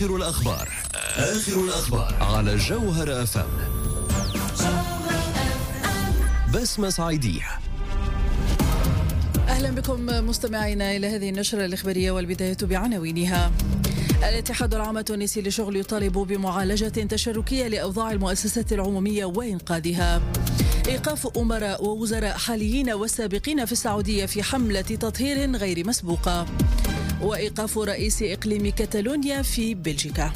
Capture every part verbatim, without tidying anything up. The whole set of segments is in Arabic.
آخر الأخبار آخر الأخبار على جوهر أف أم. بسمة صعيدية. أهلا بكم مستمعينا إلى هذه النشرة الإخبارية، والبداية بعناوينها. الاتحاد العام التونسي للشغل يطالب بمعالجة تشاركية لأوضاع المؤسسات العمومية وإنقاذها. إيقاف أمراء ووزراء حاليين والسابقين في السعودية في حملة تطهير غير مسبوقة. وإيقاف رئيس إقليم كتالونيا في بلجيكا.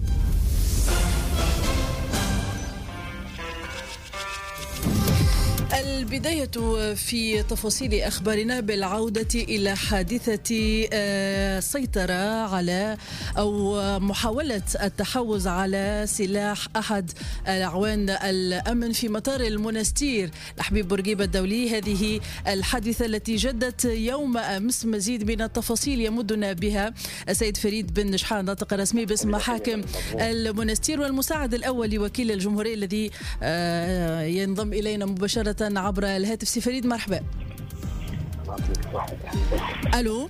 البداية في تفاصيل أخبارنا بالعودة إلى حادثة السيطرة على أو محاولة التحوز على سلاح أحد الأعوان الأمن في مطار المنستير لحبيب بورقيبة الدولي. هذه الحادثة التي جدت يوم أمس. مزيد من التفاصيل يمدنا بها السيد فريد بن نجحان، ناطق رسمي باسم محاكم المنستير والمساعد الأول لوكيل الجمهورية الذي ينضم إلينا مباشرة عبر الهاتف. سي فريد مرحبا. الو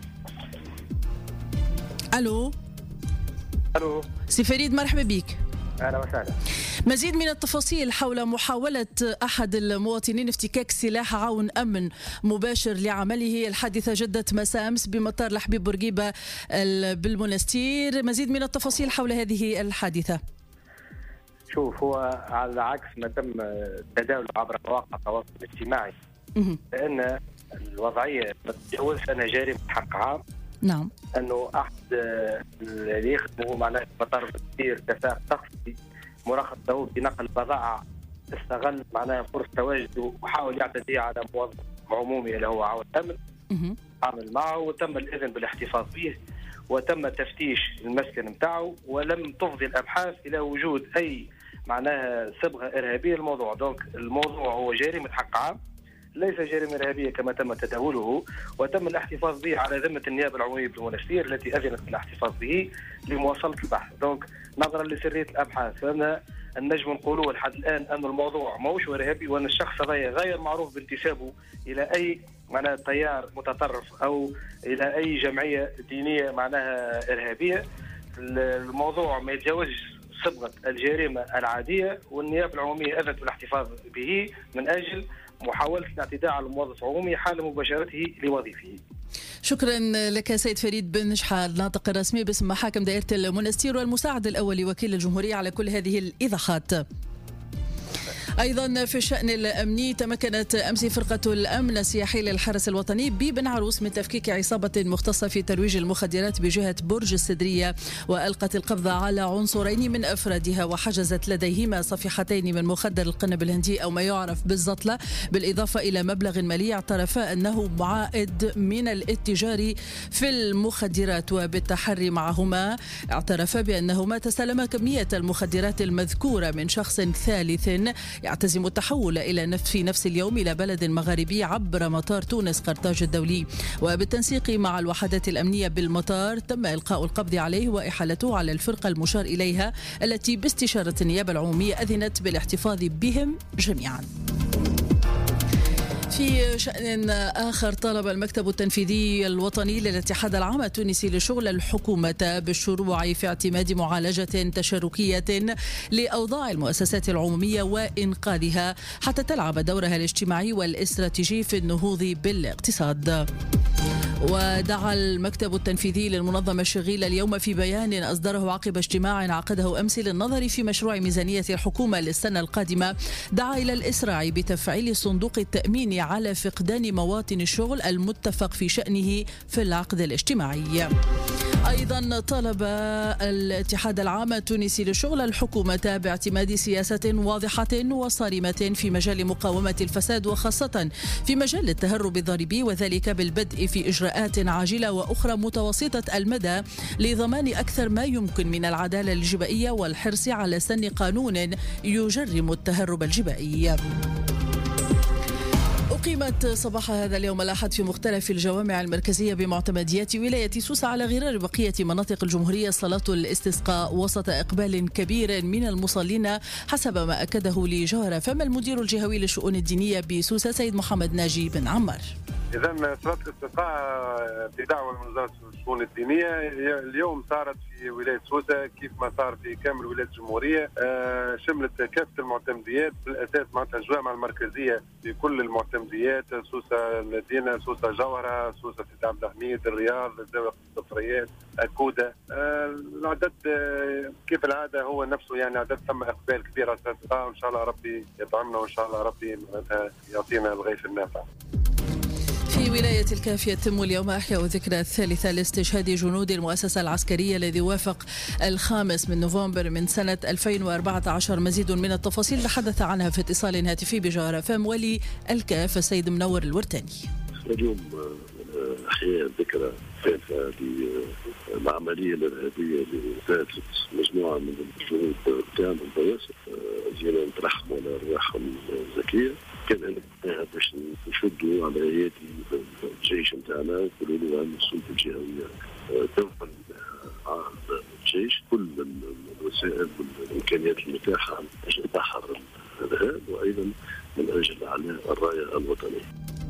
الو الو سي فريد مرحبا بك. اهلا وسهلا. مزيد من التفاصيل حول محاولة أحد المواطنين افتكاك سلاح عون أمن مباشر لعمله. الحادثة جدت مساء أمس بمطار لحبيب بورقيبة بالمنستير. مزيد من التفاصيل حول هذه الحادثة. شوف، هو على عكس ما تم التداول عبر مواقع التواصل الاجتماعي فإن الوضعية ما تتجاوزش أنها جريمة حق عام. نعم. أنه أحد اللي يخدموا معناه مطار المنستير كفاءة شخصي مرخص له بنقل بضائع استغل معناها فرصة تواجده وحاول يعتدي على موظف عمومي اللي هو عون أمن عمل معه، وتم الإذن بالاحتفاظ به وتم تفتيش المسكن نتاعو، ولم تفضي الأبحاث إلى وجود أي معناها صبغة إرهابية الموضوع. دونك الموضوع هو جريمة حق عام، ليس جريمة إرهابية كما تم تداوله، وتم الاحتفاظ به على ذمة النيابة العمومية بالمنستير التي أذنت بالاحتفاظ به لمواصلة البحث. دونك نظرا لسرية الأبحاث فإن النجم نقولوا لحد الآن أن الموضوع موش إرهابي، وأن الشخص هذا غير معروف بانتسابه إلى أي معناها تيار متطرف أو إلى أي جمعية دينية معناها إرهابية. الموضوع ما يتجاوزش صبغة الجريمة العادية، والنيابة العمومية أذنت بالاحتفاظ به من أجل محاولة الاعتداء على الموظف العمومي حال مباشرته لوظيفه. شكرا لك سيد فريد بن نجحان، الناطق الرسمي باسم محاكم دائرة المنستير والمساعد الأول لوكيل الجمهورية، على كل هذه الإيضاحات. أيضا في الشأن الأمني، تمكنت أمس فرقة الأمن السياحي للحرس الوطني ببن عروس من تفكيك عصابة مختصة في ترويج المخدرات بجهة برج السدرية، وألقت القبض على عنصرين من أفرادها، وحجزت لديهما صفيحتين من مخدر القنب الهندي أو ما يعرف بالزطلة، بالإضافة إلى مبلغ مالي اعترفا أنه معائد من الاتجار في المخدرات. وبالتحري معهما اعترفا بأنهما تسلما كمية المخدرات المذكورة من شخص ثالث يعتزم التحول إلى في نفس اليوم إلى بلد مغاربي عبر مطار تونس قرطاج الدولي. وبالتنسيق مع الوحدات الأمنية بالمطار تم إلقاء القبض عليه وإحالته على الفرقة المشار إليها التي باستشارة النيابة العمومية أذنت بالاحتفاظ بهم جميعا. في شأن آخر، طالب المكتب التنفيذي الوطني للاتحاد العام التونسي للشغل الحكومة بالشروع في اعتماد معالجة تشاركية لأوضاع المؤسسات العمومية وإنقاذها حتى تلعب دورها الاجتماعي والاستراتيجي في النهوض بالاقتصاد. ودعا المكتب التنفيذي للمنظمة الشغيلة اليوم في بيان أصدره عقب اجتماع عقده أمس للنظر في مشروع ميزانية الحكومة للسنة القادمة، دعا إلى الإسراع بتفعيل صندوق التأمين على فقدان مواطن الشغل المتفق في شأنه في العقد الاجتماعي. أيضا طلب الاتحاد العام التونسي للشغل الحكومة باعتماد سياسة واضحة وصارمة في مجال مقاومة الفساد، وخاصة في مجال التهرب الضريبي، وذلك بالبدء في إجراءات عاجلة وأخرى متوسطة المدى لضمان أكثر ما يمكن من العدالة الجبائية والحرص على سن قانون يجرم التهرب الجبائي. أقيمت صباح هذا اليوم الأحد في مختلف الجوامع المركزية بمعتمديات ولاية سوسة على غرار بقية مناطق الجمهورية صلاة الاستسقاء وسط إقبال كبير من المصلين، حسب ما أكده لجوهر فم المدير الجهوي للشؤون الدينية بسوسة سيد محمد ناجي بن عمار. إذا صلاة الاستسقاء بدعوة من وزارة الشؤون الدينية اليوم صارت في ولاية سوسة كيف ما صار في كامل ولاية الجمهورية. شملت كافة المعتمديات بالأساس معناتها الجوامع المركزية لكل المعتمديات، سوسة المدينة، سوسة جوهرة، سوسة سيدي عبد الحميد، الرياض، الزاوية الصفريات، أكودة. العدد كيف العادة هو نفسه، يعني عدد ثم إقبال كبير على الاستسقاء، وإن شاء الله ربي يطعمنا وإن شاء الله ربي يعطينا الغيث النافع. في ولاية الكاف يتم اليوم إحياء الذكرى الثالثة لاستشهاد جنود المؤسسة العسكرية الذي وافق الخامس من نوفمبر من سنة ألفين وأربعة عشر. مزيد من التفاصيل تحدث عنها في اتصال هاتفي بجوهر فم ولي الكاف السيد منور الورتاني. اليوم إحياء الذكرى الثالثة للعملية الإرهابية اللي فاتت مجموعة من الجنود تاعنا البواسل، جينا نترحموا على أرواحهم الزكية. كان باش نشدوا على ايادي الجيش نتاعنا ونقولوا له عن السلطه الجهويه توفر الجيش كل الوسائل والامكانيات المتاحه باش يتحرر الارهاب وايضا من اجل اعلاء الرايه الوطنيه.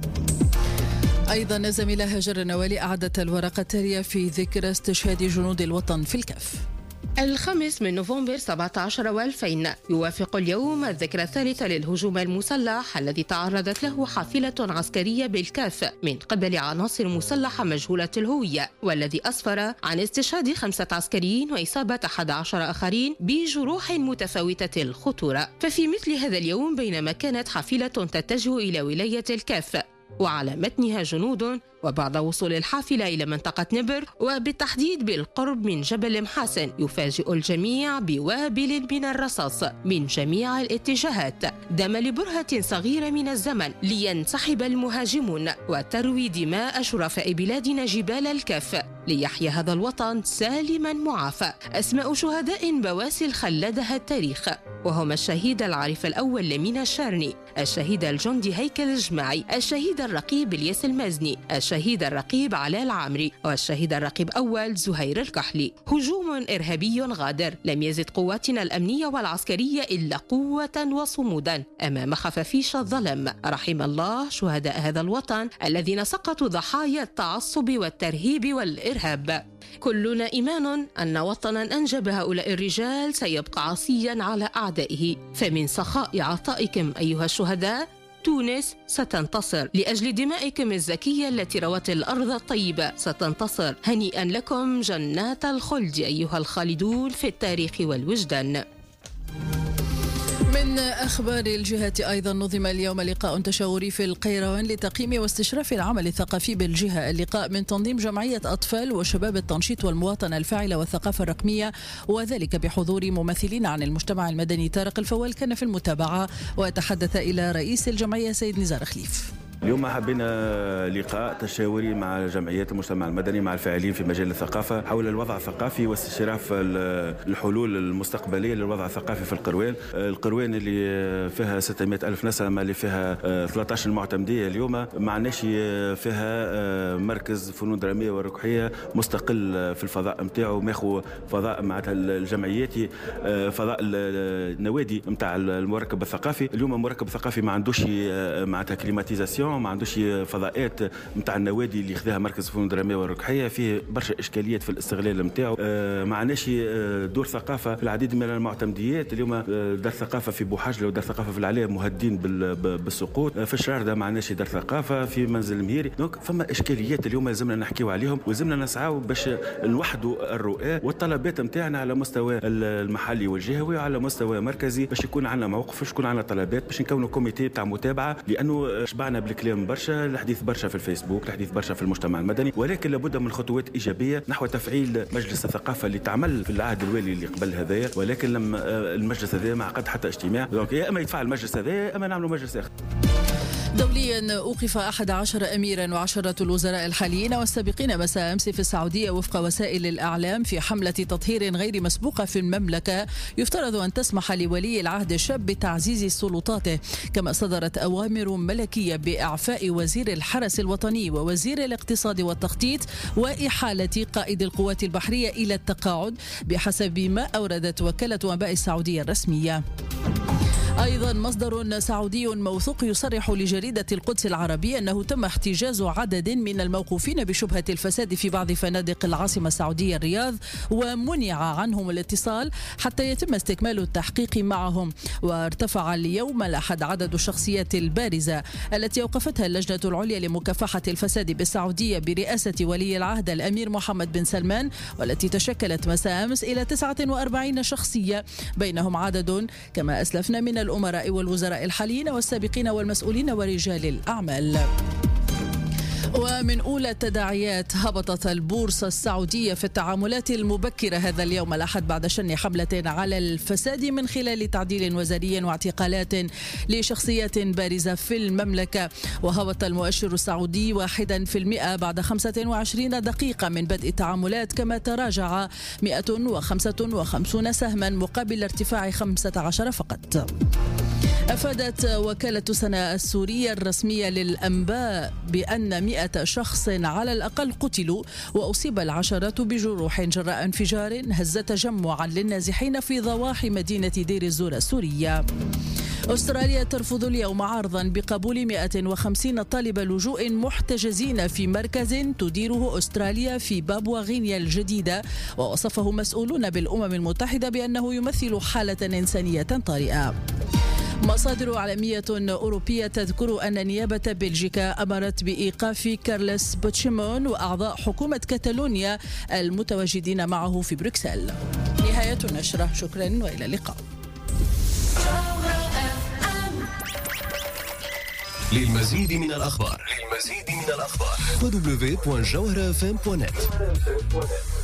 ايضا زميله هاجر النوالي اعدت الورقه التاليه في ذكرى استشهاد جنود الوطن في الكاف. الخامس من نوفمبر سبعة عشر وألفين يوافق اليوم الذكرى الثالثة للهجوم المسلح الذي تعرضت له حافلة عسكرية بالكاف من قبل عناصر مسلحة مجهولة الهوية، والذي أسفر عن استشهاد خمسة عسكريين وإصابة أحد عشر آخرين بجروح متفاوتة الخطورة. ففي مثل هذا اليوم بينما كانت حافلة تتجه إلى ولاية الكاف وعلى متنها جنود، وبعد وصول الحافلة إلى منطقة نبر وبالتحديد بالقرب من جبل محاسن يفاجئ الجميع بوابل من الرصاص من جميع الاتجاهات دام لبرهة صغيرة من الزمن لينسحب المهاجمون وتروي دماء شرفاء بلادنا جبال الكاف ليحيا هذا الوطن سالما معافى. أسماء شهداء بواسل خلدها التاريخ وهم الشهيد العارف الأول لمينا الشارني، الشهيد الجندي هيكل الجماعي، الشهيد الرقيب الياس المازني، الشهيد الرقيب علاء العامري، والشهيد الرقيب أول زهير الكحلي. هجوم إرهابي غادر لم يزد قواتنا الأمنية والعسكرية إلا قوة وصمودا أمام خفافيش الظلم. رحم الله شهداء هذا الوطن الذين سقطوا ضحايا التعصب والترهيب والإرهاب. كلنا إيمان أن وطنا أنجب هؤلاء الرجال سيبقى عصيا على أعدائه، فمن سخاء عطائكم أيها الشهداء تونس ستنتصر، لأجل دمائكم الزكية التي روت الأرض الطيبة ستنتصر. هنيئا لكم جنات الخلد أيها الخالدون في التاريخ والوجدان. من أخبار الجهة أيضا نظم اليوم لقاء تشاوري في القيروان لتقييم واستشراف العمل الثقافي بالجهة. اللقاء من تنظيم جمعية أطفال وشباب التنشيط والمواطنة الفاعلة والثقافة الرقمية، وذلك بحضور ممثلين عن المجتمع المدني. طارق الفوال كان في المتابعة وتحدث إلى رئيس الجمعية سيد نزار خليف. اليوم حبينا لقاء تشاوري مع جمعيات المجتمع المدني مع الفاعلين في مجال الثقافة حول الوضع الثقافي واستشراف الحلول المستقبلية للوضع الثقافي في القروان. القروان اللي فيها ستمائة ألف نسمة، اللي فيها ثلاثة عشر معتمدية اليوم، معناش فيها مركز فنون درامية ورقحية مستقل في الفضاء متاعه، ماخو فضاء معناتها الجمعياتي، فضاء النوادي متاع المركب الثقافي. اليوم المركب الثقافي ما عندوش معناتها كليماتيزاسيون، ما عندوش فضاءات نتاع النوادي اللي خذاها مركز فنون دراميه والرقحيه، فيه برشا اشكاليات في الاستغلال نتاعو. آه ما عندناش دور ثقافه في العديد من المعتمديات. اليوم دار ثقافه في بوحجله ودار ثقافه في العليا مهدين بالسقوط، في الشارده ما عندناش دار ثقافه، في منزل مهيري. دونك فما اشكاليات اليوم لازمنا نحكيو عليهم، ولازمنا نسعاو باش نوحدوا الرؤى والطلبات نتاعنا على مستوى المحلي والجهوي وعلى مستوى مركزي، باش يكون عندنا موقف، باش يكون عندنا طلبات، باش نكونوا كوميتي تاع متابعه، لانه شبعنا بالكلام برشا، الحديث برشا في الفيسبوك، الحديث برشا في المجتمع المدني، ولكن لابد من خطوات ايجابيه نحو تفعيل مجلس الثقافه اللي تعمل في العهد الوالي اللي قبل هذايا، ولكن لما المجلس هذا ما عقد حتى اجتماع. دونك يا اما يتفعل المجلس هذا يا اما نعملوا مجلس اخر. دوليا أوقف أحد عشر أميرا وعشرة الوزراء الحاليين والسابقين مساء أمس في السعودية وفق وسائل الإعلام في حملة تطهير غير مسبوقة في المملكة يفترض أن تسمح لولي العهد الشاب بتعزيز سلطاته. كما صدرت أوامر ملكية بإعفاء وزير الحرس الوطني ووزير الاقتصاد والتخطيط وإحالة قائد القوات البحرية إلى التقاعد بحسب ما أوردت وكالة أنباء السعودية الرسمية. أيضا مصدر سعودي موثوق يصرح لجريدة القدس العربية أنه تم احتجاز عدد من الموقوفين بشبهة الفساد في بعض فنادق العاصمة السعودية الرياض، ومنع عنهم الاتصال حتى يتم استكمال التحقيق معهم. وارتفع اليوم الأحد عدد الشخصيات البارزة التي أوقفتها اللجنة العليا لمكافحة الفساد بالسعودية برئاسة ولي العهد الأمير محمد بن سلمان، والتي تشكلت مساء أمس إلى تسعة وأربعين شخصية، بينهم عدد كما أسلفنا من الأمراء والوزراء الحاليين والسابقين والمسؤولين ورجال الأعمال. ومن أولى التداعيات هبطت البورصة السعودية في التعاملات المبكرة هذا اليوم الأحد بعد شن حملة على الفساد من خلال تعديل وزاري واعتقالات لشخصيات بارزة في المملكة. وهبط المؤشر السعودي واحدا في المئة بعد خمسة وعشرين دقيقة من بدء التعاملات، كما تراجع مئة وخمسة وخمسين سهما مقابل ارتفاع خمسة عشر فقط. أفادت وكالة سنا السورية الرسمية للأنباء بأن مئة شخص على الأقل قتلوا وأصيب العشرات بجروح جراء انفجار هز تجمعا للنازحين في ضواحي مدينة دير الزور السورية. أستراليا ترفض اليوم عرضا بقبول مئة وخمسين طالب لجوء محتجزين في مركز تديره أستراليا في بابوا غينيا الجديدة، ووصفه مسؤولون بالأمم المتحدة بأنه يمثل حالة إنسانية طارئة. مصادر عالمية أوروبية تذكر أن نيابة بلجيكا أمرت بإيقاف كارلس بوتشيمون وأعضاء حكومة كاتالونيا المتواجدين معه في بروكسل. نهاية النشرة، شكرا وإلى اللقاء. للمزيد من الأخبار للمزيد من الأخبار دبليو دبليو دبليو دوت جوهرة إف إم دوت نت.